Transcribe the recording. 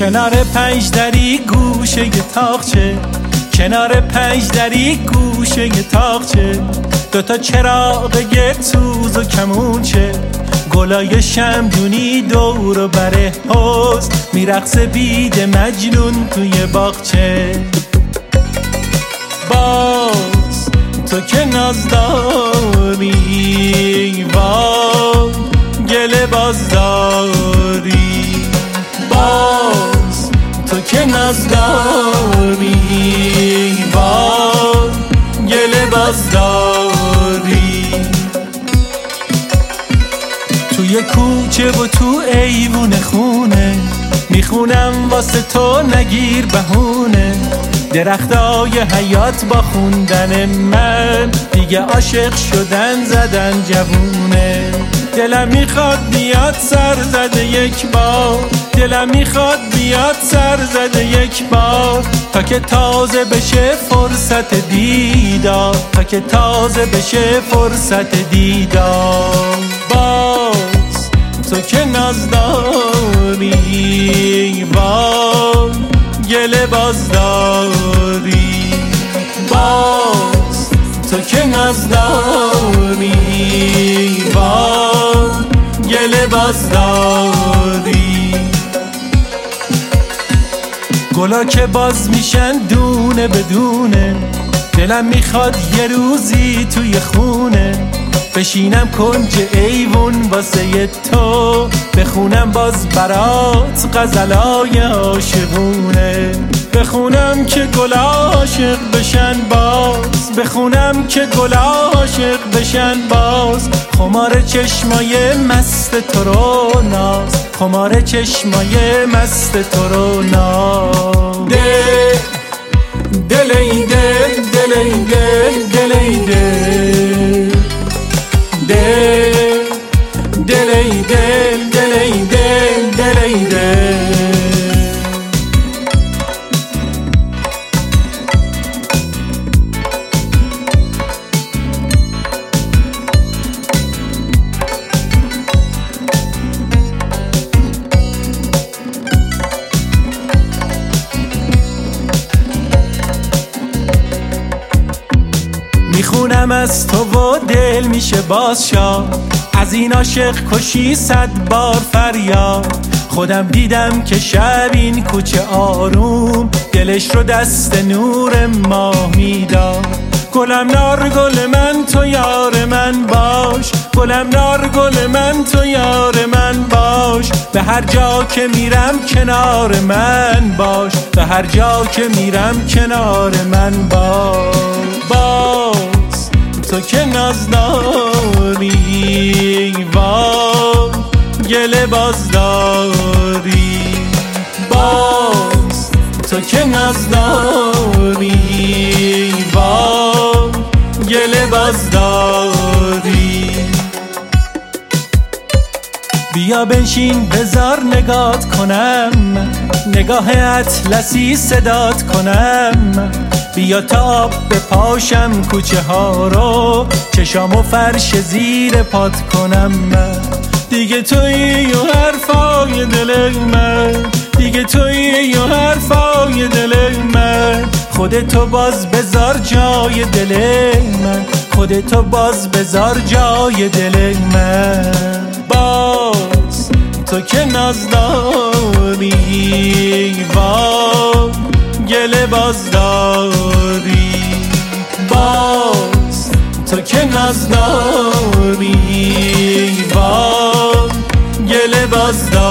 کنار پنجدری گوشه تاقچه، کنار پنجدری گوشه تاقچه، دوتا چراغ گرسوز و کمونچه، گلای شمدونی دور و بره حسن، میرقصه بید مجنون توی باغچه. باز تو که ناز داری، وای گله باز داری، باز تو که ناز داری، وای گله باز داری. توی کوچه و تو ایوون خونه، میخونم واسه تو نگیر بهونه، درختای حیات با خوندن من، دیگه عاشق شدن زدن جوونه. دلم میخواد بیاد سر زده یک بار، دلم میخواد بیاد سر زده یک بار، تا که تازه بشه فرصت دیدار، تا که تازه بشه فرصت دیدار. باز تو که ناز داری، وای گله باز داری، باز تو که ناز داری، وای گله باز داری. گلا که باز میشن دونه بدونه، دلم میخواد یه روزی توی خونه، بشینم کنج ایوون واسه تو، بخونم باز برات غزلای عاشقونه، بخونم که گل عاشق بشن باز، بخونم که گل عاشق بشن باز. خمار چشمای مست تو رو ناز، خمار چشمای مست تو رو ناز. دل دل ای دل، دل ای دل، دل ای دل، دل دل ای دل، دل ای دل، دل ای دل. میخونم از تو و دل میشه باز شاد، از این عاشق کشی 100 بار فریاد. خودم دیدم که شب این کوچه آروم، دلش رو دست نور ماه میداد. گلم نار گل من تو یار من باش، گلم نار گل من تو یار من باش، به هر جا که میرم کنار من باش، به هر جا که میرم کنار من باش. باز تو که ناز داری، وای گله باز داری، باز تو که ناز داری، وای گله باز داری. بیا بنشین بذار نگات کنم، نگاه اطلسی صدات کنم، بیا تا آب بپاشم کوچه ها رو، چشامو فرش زیر پات کنم. دیگه تویی و حرفای دل من، دیگه تویی و حرفای دل من، خودتو باز بذار جای دل من، خودتو باز بذار جای دل من. باز تو که ناز داری، وای گله باز داری، باز تو که ناز داری، وای گله باز داری.